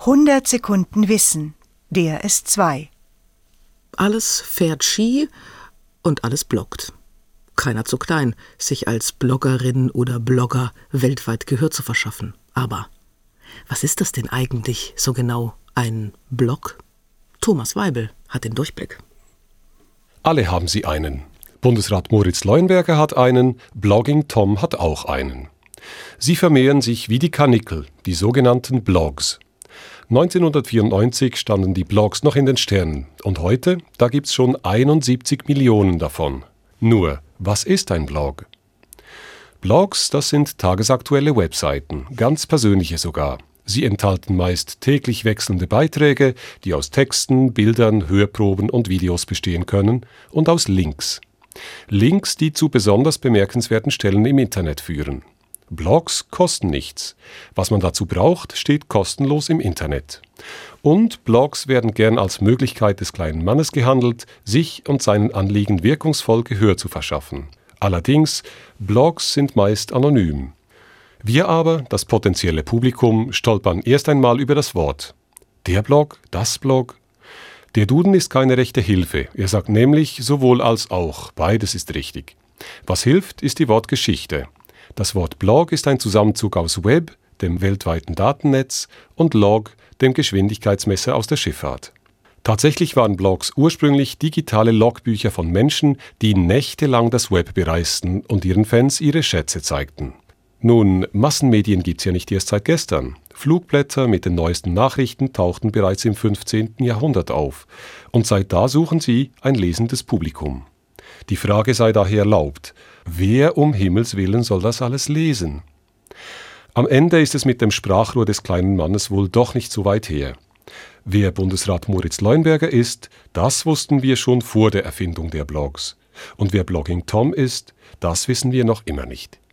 100 Sekunden Wissen, der S2. Alles fährt Ski und alles bloggt. Keiner zu klein, sich als Bloggerin oder Blogger weltweit Gehör zu verschaffen. Aber was ist das denn eigentlich so genau, ein Blog? Thomas Weibel hat den Durchblick. Alle haben sie einen. Bundesrat Moritz Leuenberger hat einen, Blogging Tom hat auch einen. Sie vermehren sich wie die Karnickel, die sogenannten Blogs. 1994 standen die Blogs noch in den Sternen und heute, da gibt's schon 71 Millionen davon. Nur, was ist ein Blog? Blogs, das sind tagesaktuelle Webseiten, ganz persönliche sogar. Sie enthalten meist täglich wechselnde Beiträge, die aus Texten, Bildern, Hörproben und Videos bestehen können und aus Links. Links, die zu besonders bemerkenswerten Stellen im Internet führen. Blogs kosten nichts. Was man dazu braucht, steht kostenlos im Internet. Und Blogs werden gern als Möglichkeit des kleinen Mannes gehandelt, sich und seinen Anliegen wirkungsvoll Gehör zu verschaffen. Allerdings, Blogs sind meist anonym. Wir aber, das potenzielle Publikum, stolpern erst einmal über das Wort. Der Blog, das Blog. Der Duden ist keine rechte Hilfe. Er sagt nämlich sowohl als auch. Beides ist richtig. Was hilft, ist die Wortgeschichte. Das Wort Blog ist ein Zusammenzug aus Web, dem weltweiten Datennetz, und Log, dem Geschwindigkeitsmesser aus der Schifffahrt. Tatsächlich waren Blogs ursprünglich digitale Logbücher von Menschen, die nächtelang das Web bereisten und ihren Fans ihre Schätze zeigten. Nun, Massenmedien gibt's ja nicht erst seit gestern. Flugblätter mit den neuesten Nachrichten tauchten bereits im 15. Jahrhundert auf. Und seit da suchen sie ein lesendes Publikum. Die Frage sei daher erlaubt: Wer um Himmels Willen soll das alles lesen? Am Ende ist es mit dem Sprachrohr des kleinen Mannes wohl doch nicht so weit her. Wer Bundesrat Moritz Leuenberger ist, das wussten wir schon vor der Erfindung der Blogs. Und wer Blogging Tom ist, das wissen wir noch immer nicht.